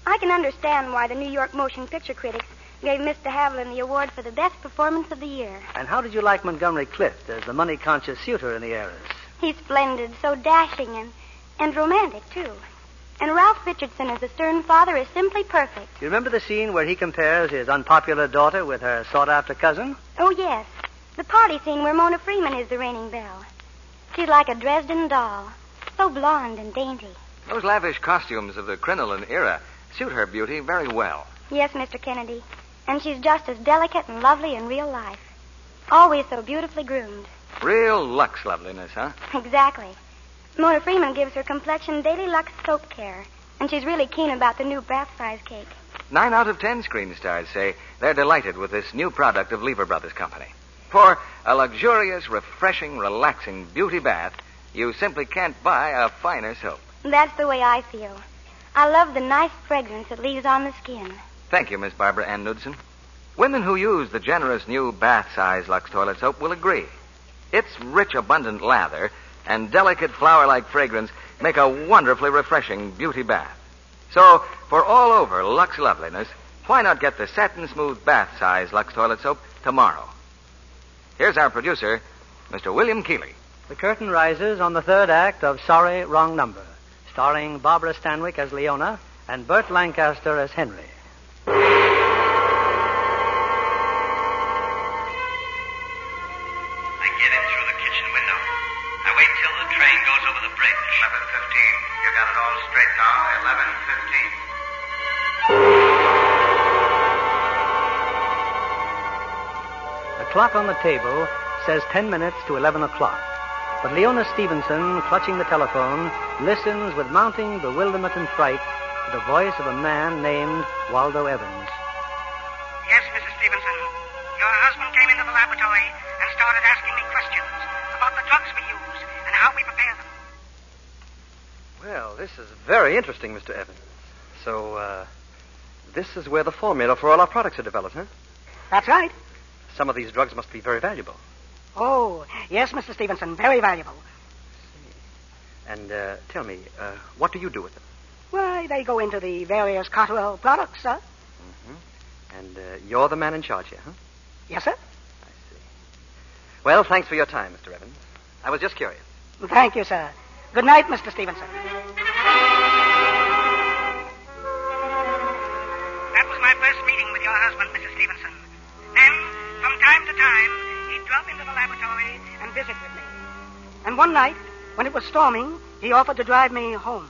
I can understand why the New York Motion Picture Critics gave Mister Haviland the award for the best performance of the year. And how did you like Montgomery Clift as the money-conscious suitor in The Heiress? He's splendid, so dashing and, and romantic, too. And Ralph Richardson as the stern father is simply perfect. You remember the scene where he compares his unpopular daughter with her sought-after cousin? Oh, yes. The party scene where Mona Freeman is the reigning belle. She's like a Dresden doll, so blonde and dainty. Those lavish costumes of the crinoline era suit her beauty very well. Yes, Mister Kennedy. And she's just as delicate and lovely in real life. Always so beautifully groomed. Real Lux loveliness, huh? Exactly. Mona Freeman gives her complexion daily Lux soap care, and she's really keen about the new bath size cake. Nine out of ten screen stars say they're delighted with this new product of Lever Brothers Company. For a luxurious, refreshing, relaxing beauty bath, you simply can't buy a finer soap. That's the way I feel. I love the nice fragrance it leaves on the skin. Thank you, Miss Barbara Ann Knudsen. Women who use the generous new bath-size Lux toilet soap will agree. Its rich, abundant lather and delicate flower-like fragrance make a wonderfully refreshing beauty bath. So, for all over Lux loveliness, why not get the satin-smooth bath-size Lux toilet soap tomorrow? Here's our producer, Mister William Keeley. The curtain rises on the third act of Sorry, Wrong Number, starring Barbara Stanwyck as Leona and Burt Lancaster as Henry. eleven fifteen. You got it all straight now. eleven fifteen. The clock on the table says ten minutes to eleven o'clock. But Leona Stevenson, clutching the telephone, listens with mounting bewilderment and fright to the voice of a man named Waldo Evans. Yes, Missus Stevenson. Your husband came into the laboratory and started asking me questions about the drugs we use and how we prepare them. Well, this is very interesting, Mister Evans. So, uh, this is where the formula for all our products are developed, huh? That's right. Some of these drugs must be very valuable. Oh, yes, Mister Stevenson, very valuable. And, uh, tell me, uh, what do you do with them? Why, they go into the various Cotterell products, sir. Mm-hmm. And, uh, you're the man in charge here, huh? Yes, sir. I see. Well, thanks for your time, Mister Evans. I was just curious. Thank you, sir. Good night, Mister Stevenson. That was my first meeting with your husband, Missus Stevenson. Then, from time to time, he'd drop into the laboratory and visit with me. And one night, when it was storming, he offered to drive me home.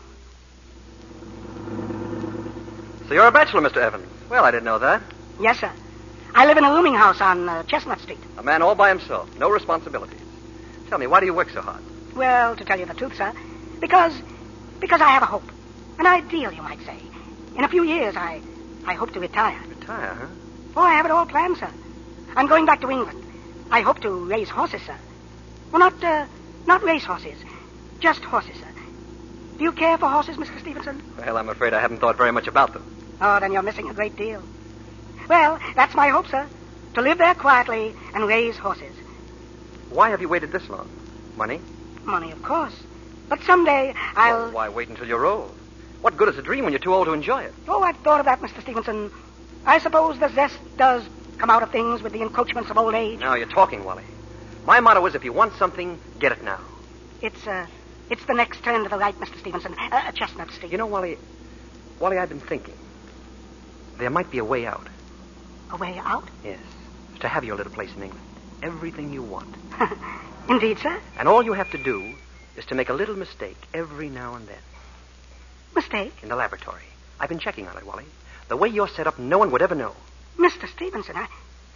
So you're a bachelor, Mister Evans. Well, I didn't know that. Yes, sir. I live in a rooming house on uh, Chestnut Street. A man all by himself, no responsibilities. Tell me, why do you work so hard? Well, to tell you the truth, sir, because because I have a hope. An ideal, you might say. In a few years, I I hope to retire. Retire, huh? Oh, I have it all planned, sir. I'm going back to England. I hope to raise horses, sir. Well, not, uh, not race horses. Just horses, sir. Do you care for horses, Mister Stevenson? Well, I'm afraid I haven't thought very much about them. Oh, then you're missing a great deal. Well, that's my hope, sir. To live there quietly and raise horses. Why have you waited this long? Money? Money, of course. But someday I'll... Well, why wait until you're old? What good is a dream when you're too old to enjoy it? Oh, I've thought of that, Mister Stevenson. I suppose the zest does come out of things with the encroachments of old age. Now you're talking, Wally. My motto is if you want something, get it now. It's, uh, it's the next turn to the right, Mister Stevenson. Uh, Chestnut Street. You know, Wally, Wally, I've been thinking. There might be a way out. A way out? Yes. To have your little place in England. Everything you want. Indeed, sir. And all you have to do is to make a little mistake every now and then. Mistake? In the laboratory. I've been checking on it, Wally. The way you're set up, no one would ever know. Mister Stevenson, I...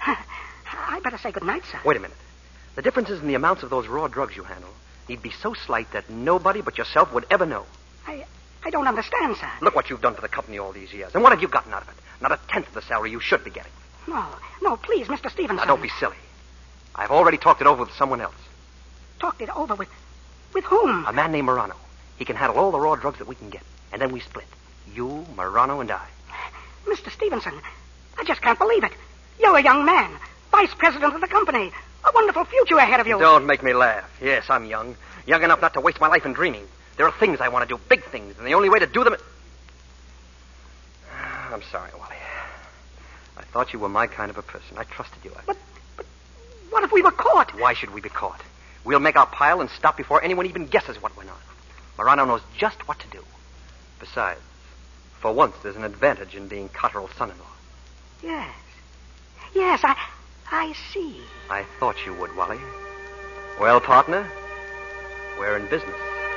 I better say good night, sir. Wait a minute. The differences in the amounts of those raw drugs you handle need be so slight that nobody but yourself would ever know. I... I don't understand, sir. Look what you've done for the company all these years. And what have you gotten out of it? Not a tenth of the salary you should be getting. No, no, please, Mister Stevenson. Now, don't be silly. I've already talked it over with someone else. Talked it over with... with whom? A man named Morano. He can handle all the raw drugs that we can get. And then we split. You, Morano, and I. Mister Stevenson, I just can't believe it. You're a young man. Vice president of the company. A wonderful future ahead of you. Don't make me laugh. Yes, I'm young. Young enough not to waste my life in dreaming. There are things I want to do, big things, and the only way to do them... I'm sorry, Wally. I thought you were my kind of a person. I trusted you. I... But, but what if we were caught? Why should we be caught? We'll make our pile and stop before anyone even guesses what went on. Morano knows just what to do. Besides, for once, there's an advantage in being Cotterell's son-in-law. Yes. Yes, I, I see. I thought you would, Wally. Well, partner, we're in business.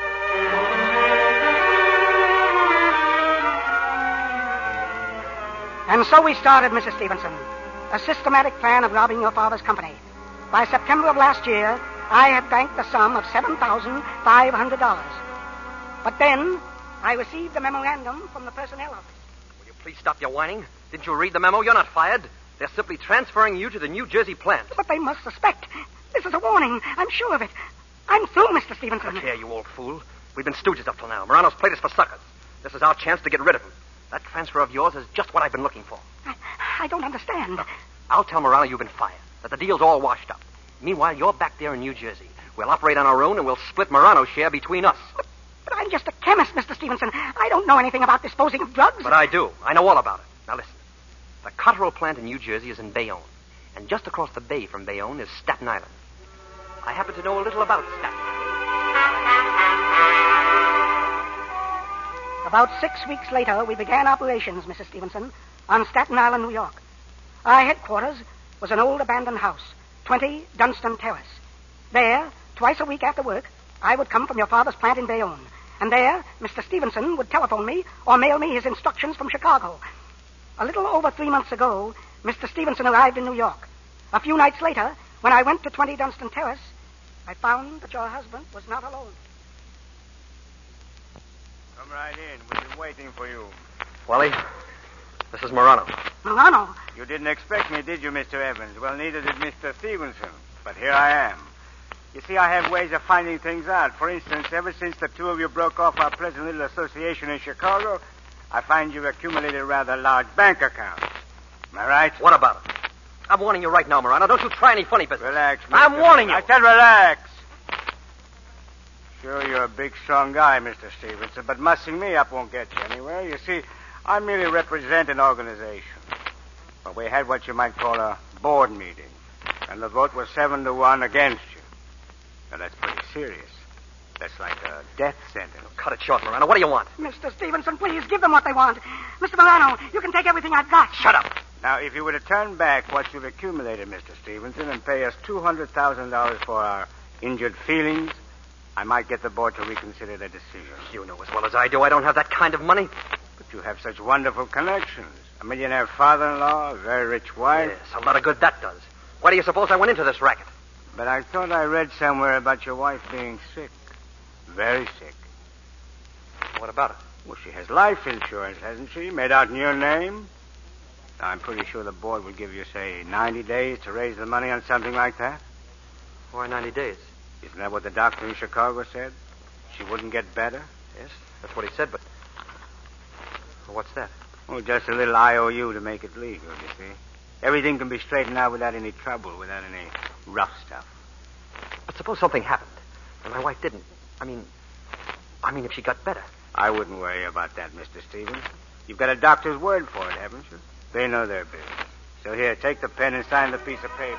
And so we started, Missus Stevenson. A systematic plan of robbing your father's company. By September of last year, I had banked the sum of seven thousand five hundred dollars. But then, I received a memorandum from the personnel office. Will you please stop your whining? Didn't you read the memo? You're not fired. They're simply transferring you to the New Jersey plant. But they must suspect. This is a warning. I'm sure of it. I'm through, Mister Stevenson. Look here, you old fool. We've been stooges up till now. Morano's played us for suckers. This is our chance to get rid of him. That transfer of yours is just what I've been looking for. I, I don't understand. Look, I'll tell Morano you've been fired, that the deal's all washed up. Meanwhile, you're back there in New Jersey. We'll operate on our own, and we'll split Morano's share between us. But, but I'm just a chemist, Mister Stevenson. I don't know anything about disposing of drugs. But I do. I know all about it. Now listen. The Cotterell plant in New Jersey is in Bayonne. And just across the bay from Bayonne is Staten Island. I happen to know a little about Staten Island. About six weeks later, we began operations, Missus Stevenson, on Staten Island, New York. Our headquarters was an old abandoned house, twenty Dunstan Terrace. There, twice a week after work, I would come from your father's plant in Bayonne. And there, Mister Stevenson would telephone me or mail me his instructions from Chicago. A little over three months ago, Mister Stevenson arrived in New York. A few nights later, when I went to twenty Dunstan Terrace, I found that your husband was not alone. Come right in. We've been waiting for you. Wally, this is Morano. Morano? You didn't expect me, did you, Mister Evans? Well, neither did Mister Stevenson. But here I am. You see, I have ways of finding things out. For instance, ever since the two of you broke off our present little association in Chicago, I find you've accumulated a rather large bank account. Am I right? What about it? I'm warning you right now, Morano. Don't you try any funny business. Relax, Mister I'm warning you. I said relax. Sure, you're a big, strong guy, Mister Stevenson, but mussing me up won't get you anywhere. You see, I merely represent an organization. But we had what you might call a board meeting, and the vote was seven to one against you. Now, that's pretty serious. That's like a death sentence. Oh, cut it short, Morano. What do you want? Mister Stevenson, please, give them what they want. Mister Morano, you can take everything I've got. Shut up. Now, if you were to turn back what you've accumulated, Mister Stevenson, and pay us two hundred thousand dollars for our injured feelings, I might get the board to reconsider their decision. You know as well as I do I don't have that kind of money. But you have such wonderful connections. A millionaire father-in-law, a very rich wife. Yes, a lot of good that does. Why do you suppose I went into this racket? But I thought I read somewhere about your wife being sick. Very sick. What about it? Well, she has life insurance, hasn't she? Made out in your name? Now, I'm pretty sure the board would give you, say, ninety days to raise the money on something like that. Why ninety days? Isn't that what the doctor in Chicago said? She wouldn't get better? Yes, that's what he said, but... Well, what's that? Oh, just a little I O U to make it legal, you see. Everything can be straightened out without any trouble, without any rough stuff. But suppose something happened, and my wife didn't. I mean... I mean, if she got better. I wouldn't worry about that, Mister Stevens. You've got a doctor's word for it, haven't you? They know their business. So here, take the pen and sign the piece of paper.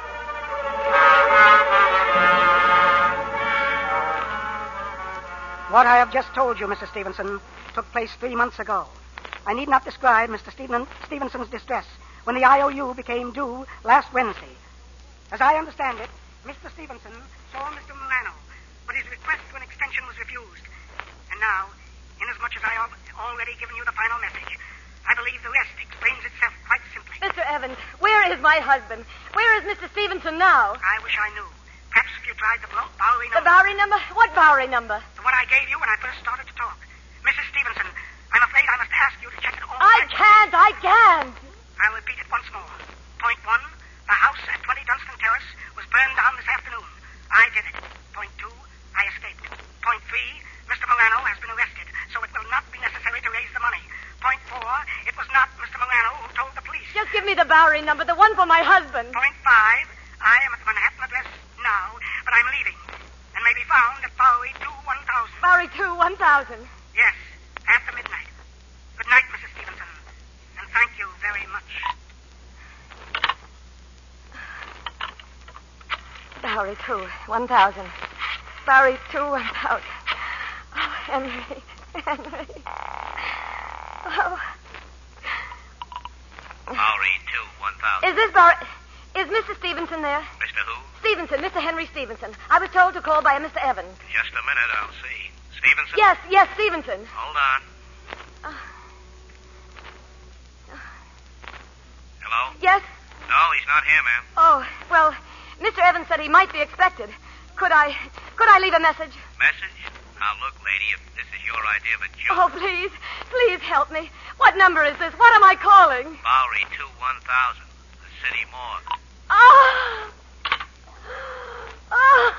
What I have just told you, Mister Stevenson, took place three months ago. I need not describe Mister Steven- Stevenson's distress when the I O U became due last Wednesday. As I understand it, Mister Stevenson saw Mister Milano, but his request for an extension was refused. And now, inasmuch as I have already given you the final message, I believe the rest explains itself quite simply. Mister Evans, where is my husband? Where is Mister Stevenson now? I wish I knew. Perhaps if you tried the Bow- Bowery number. The Bowery number? What Bowery number? The one I gave you when I first started to talk. Missus Stevenson, I'm afraid I must ask you to check it all. I can't, I can't. I'll repeat it once more. Point one, the house at twenty Dunstan Terrace was burned down this afternoon. I did it. Point two, I escaped. Point three, Mister Milano has been arrested, so it will not be necessary to raise the money. Point four, it was not Mister Milano who told the police. Just give me the Bowery number, the one for my husband. Point five, I am at the Manhattan address now, but I'm leaving, and may be found at Bowery two one thousand. Bowery two one thousand. Yes, after midnight. Good night, Missus Stevenson, and thank much. Bowery two, one thousand. Bowery two, one thousand. Oh, Henry, Henry. Oh. Bowery two, one thousand. Is this Bowery... Is Mister Stevenson there? Mister who? Stevenson, Mister Henry Stevenson. I was told to call by a Mister Evans. Just a minute, I'll see. Stevenson? Yes, yes, Stevenson. Hold on. Uh, Hello? yes? No, he's not here, ma'am. Oh, well, Mister Evans said he might be expected. Could I... Could I leave a message? Message? Now, look, lady, if this is your idea of a joke... Oh, please. Please help me. What number is this? What am I calling? Bowery two, one thousand. The city morgue. Oh! Oh!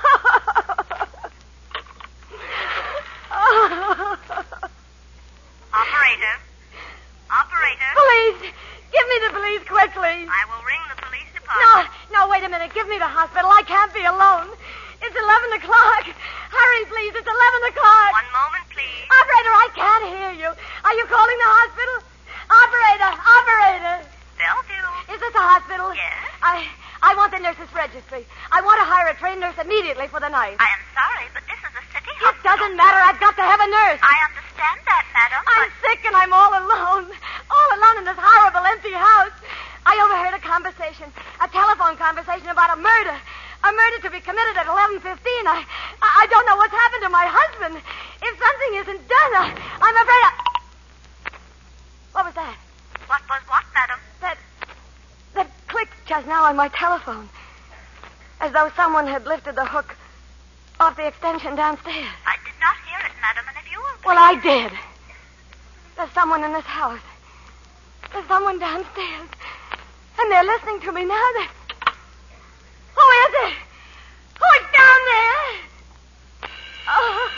Operator? Operator? Police! Give me the police quickly. I will ring the police No, department. no, wait a minute. Give me the hospital. I can't be alone. It's eleven o'clock. Hurry, please. It's eleven o'clock. One moment, please. Operator, I can't hear you. Are you calling the hospital? Operator, operator. Bellevue. Is this a hospital? Yes. I I want the nurse's registry. I want to hire a trained nurse immediately for the night. I am sorry, but this is a city It hospital. doesn't matter. I've got to have a nurse. I understand that, madam. I'm but... sick and I'm all alone. All alone in this horrible empty house. I overheard a conversation, a telephone conversation about a murder. A murder to be committed at eleven fifteen. I, I I don't know what's happened to my husband. If something isn't done, I, I'm afraid I... What was that? What was what, madam? That... That clicked just now on my telephone. As though someone had lifted the hook off the extension downstairs. I did not hear it, madam, and if you will... Well, I did. There's someone in this house. There's someone downstairs. And they're listening to me now. They're... Who is it? Who's down there? Oh.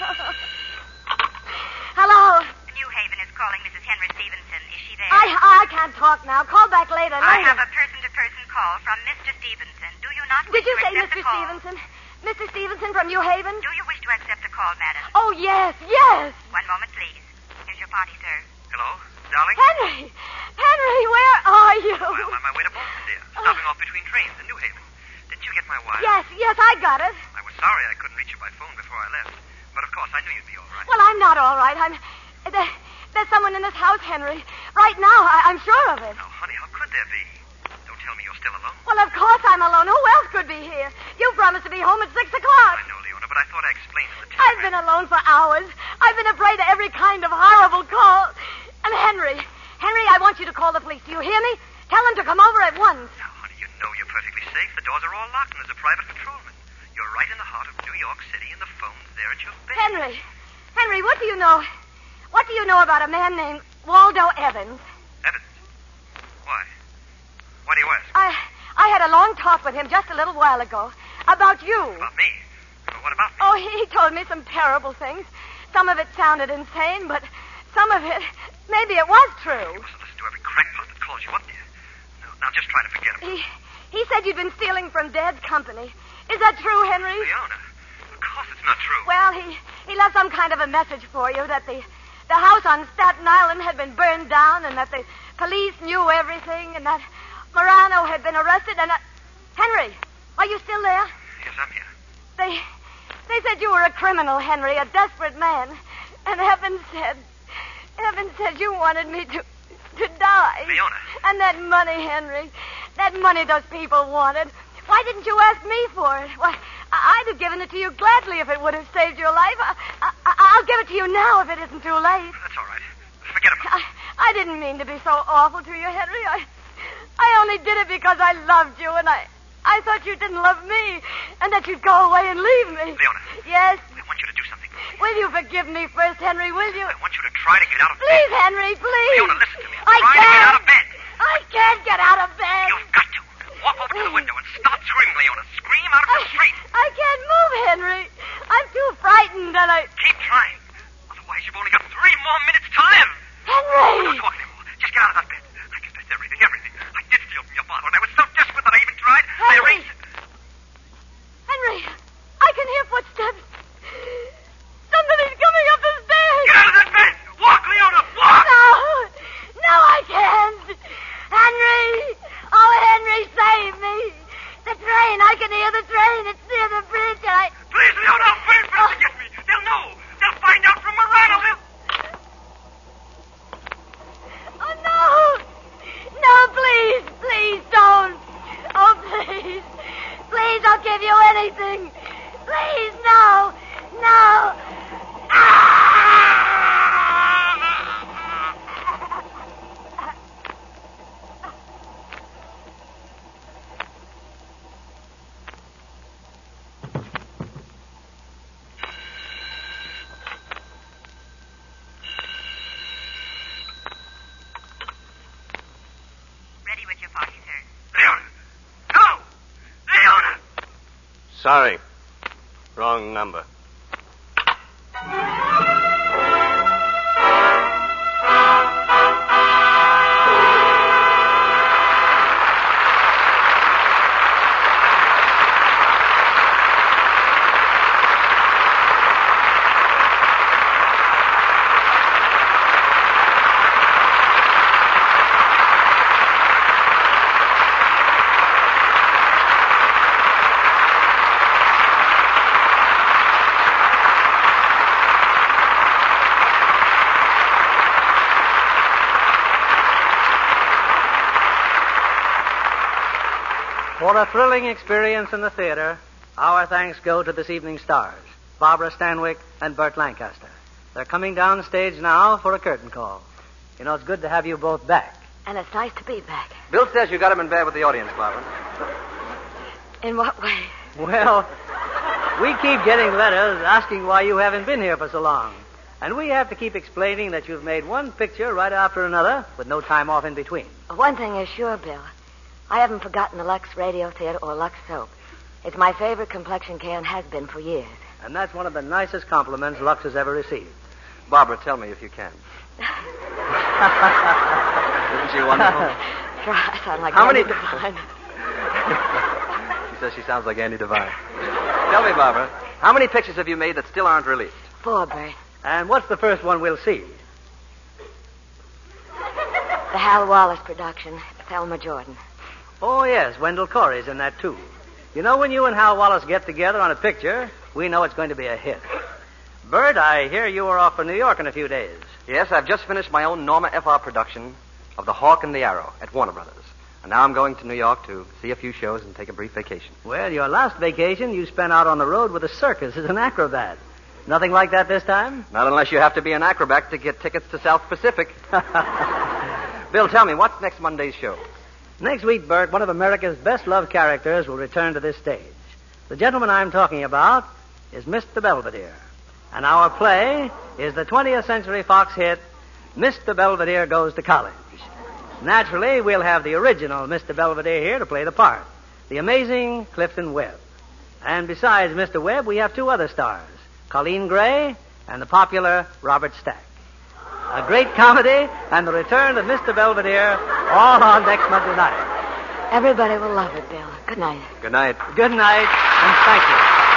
Hello? New Haven is calling Missus Henry Stevenson. Is she there? I I can't talk now. Call back later. I later. have a person-to-person call from Mister Stevenson. Do you not wish Did you to say accept Mister the call? Stevenson? Mister Stevenson from New Haven? Do you wish to accept the call, madam? Oh, yes, yes. One moment, please. Here's your party, sir. Hello, darling? Henry! Henry, where are you? Well, I'm on my way to Boston, dear. Stopping off between trains in New Haven. Didn't you get my wire? Yes, yes, I got it. I was sorry I couldn't reach you by phone before I left. But, of course, I knew you'd be all right. Well, I'm not all right. I'm... There, there's someone in this house, Henry. Right now, I, I'm sure of it. Now, honey, how could there be? Don't tell me you're still alone. Well, of course I'm alone. Who else could be here? You promised to be home at six o'clock. I know, Leona, but I thought I explained at the I've been alone for hours. I've been afraid of every kind of horrible call. And Henry, Henry, I want you to call the police. Do you hear me? Tell them to come over at once. Now, honey, you know you're perfectly safe. The doors are all locked and there's a private patrolman. You're right in the heart of New York City and the phone's there at your bed. Henry, Henry, what do you know? What do you know about a man named Waldo Evans? Evans? Why? Why do you ask? I I had a long talk with him just a little while ago about you. About me? Well, what about me? Oh, he, he told me some terrible things. Some of it sounded insane, but some of it, maybe it was true. You mustn't listen to every crackpot that calls you up there. Now, now just try to forget him. He, he said you'd been stealing from Dad's company. Is that true, Henry? Leona, of course it's not true. Well, he, he left some kind of a message for you that the, the house on Staten Island had been burned down and that the police knew everything and that Morano had been arrested and... That... Henry, are you still there? Yes, I'm here. They, they said you were a criminal, Henry, a desperate man. And Evans said, Evans said you wanted me to, to die. Leona. And that money, Henry, that money those people wanted. Why didn't you ask me for it? Why, I'd have given it to you gladly if it would have saved your life. I, I, I'll give it to you now if it isn't too late. That's all right. Forget about it. I, I didn't mean to be so awful to you, Henry. I, I only did it because I loved you, and I, I thought you didn't love me, and that you'd go away and leave me. Leona. Yes? I want you to do something for me. Will you forgive me first, Henry, will you? I want you to try to get out of Please, bed. Henry, please. Leona, listen to me. I try can't. to get out of bed. I can't get out of bed. You've got to. Walk over to the window and start screaming, Leona. Scream out of the street. I can't move, Henry. I'm too frightened, and I... Keep trying. Otherwise, you've only got three more minutes time. Henry! Don't talk anymore. Just get out of that bed. I confessed everything, everything. I did steal from your father, and I was so desperate that I even tried. Henry. I erased it. Henry, I can hear footsteps. Somebody's coming up the stairs. Get out of that bed. Walk, Leona. Walk. No. No, I can't. Henry! Sorry. Wrong number. For a thrilling experience in the theater, our thanks go to this evening's stars, Barbara Stanwyck and Burt Lancaster. They're coming down stage now for a curtain call. You know, it's good to have you both back. And it's nice to be back. Bill says you got him in bed with the audience, Barbara. In what way? Well, we keep getting letters asking why you haven't been here for so long. And we have to keep explaining that you've made one picture right after another with no time off in between. One thing is sure, Bill. I haven't forgotten the Lux Radio Theater or Lux Soap. It's my favorite complexion care and has been for years. And that's one of the nicest compliments Lux has ever received. Barbara, tell me if you can. Isn't she wonderful? Try, I sound like How Andy many... Devine. She says she sounds like Andy Devine. Tell me, Barbara, how many pictures have you made that still aren't released? Four, Bert. And what's the first one we'll see? The Hal Wallace production, Thelma Jordan. Oh, yes, Wendell Corey's in that, too. You know, when you and Hal Wallace get together on a picture, we know it's going to be a hit. Bert, I hear you are off for New York in a few days. Yes, I've just finished my own Norma F R production of The Hawk and the Arrow at Warner Brothers. And now I'm going to New York to see a few shows and take a brief vacation. Well, your last vacation you spent out on the road with a circus as an acrobat. Nothing like that this time? Not unless you have to be an acrobat to get tickets to South Pacific. Bill, tell me, what's next Monday's show? Next week, Bert, one of America's best-loved characters will return to this stage. The gentleman I'm talking about is Mister Belvedere. And our play is the twentieth Century Fox hit, Mister Belvedere Goes to College. Naturally, we'll have the original Mister Belvedere here to play the part, the amazing Clifton Webb. And besides Mister Webb, we have two other stars, Colleen Gray and the popular Robert Stack. A great comedy and the return of Mister Belvedere all on next Monday night. Everybody will love it, Bill. Good night. Good night. Good night, and thank you.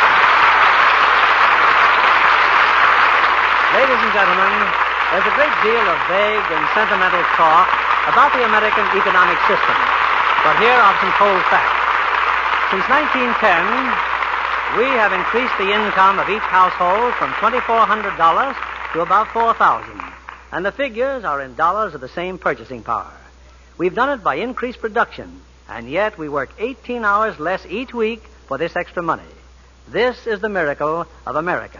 Ladies and gentlemen, there's a great deal of vague and sentimental talk about the American economic system. But here are some cold facts. Since nineteen ten, we have increased the income of each household from twenty-four hundred dollars to about four thousand dollars. And the figures are in dollars of the same purchasing power. We've done it by increased production, and yet we work eighteen hours less each week for this extra money. This is the miracle of America.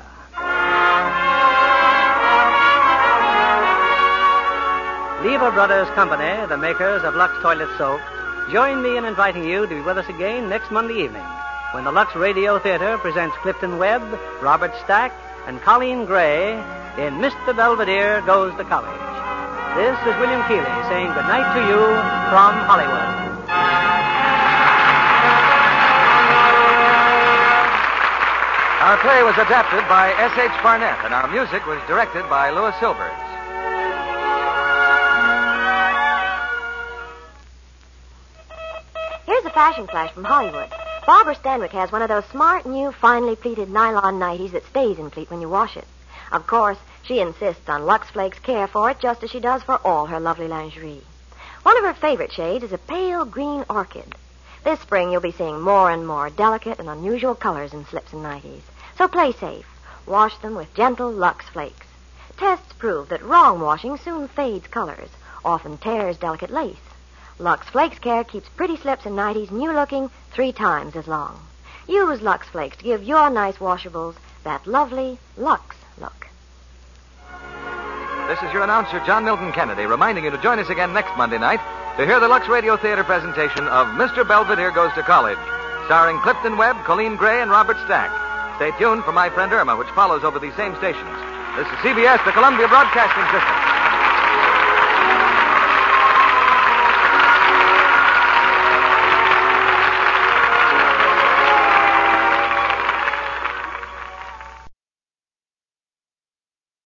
Lever Brothers Company, the makers of Lux Toilet Soap, join me in inviting you to be with us again next Monday evening when the Lux Radio Theater presents Clifton Webb, Robert Stack, and Colleen Gray in Mister Belvedere Goes to College. This is William Keeley saying good night to you from Hollywood. Our play was adapted by S H Barnett, and our music was directed by Louis Silvers. Here's a fashion flash from Hollywood. Barbara Stanwyck has one of those smart, new, finely pleated nylon nighties that stays in pleat when you wash it. Of course, she insists on Lux Flakes care for it just as she does for all her lovely lingerie. One of her favorite shades is a pale green orchid. This spring, you'll be seeing more and more delicate and unusual colors in slips and nighties. So play safe. Wash them with gentle Lux Flakes. Tests prove that wrong washing soon fades colors, often tears delicate lace. Lux Flakes Care keeps pretty slips and nighties new-looking three times as long. Use Lux Flakes to give your nice washables that lovely Lux look. This is your announcer, John Milton Kennedy, reminding you to join us again next Monday night to hear the Lux Radio Theater presentation of Mister Belvedere Goes to College, starring Clifton Webb, Colleen Gray, and Robert Stack. Stay tuned for My Friend Irma, which follows over these same stations. This is C B S, the Columbia Broadcasting System.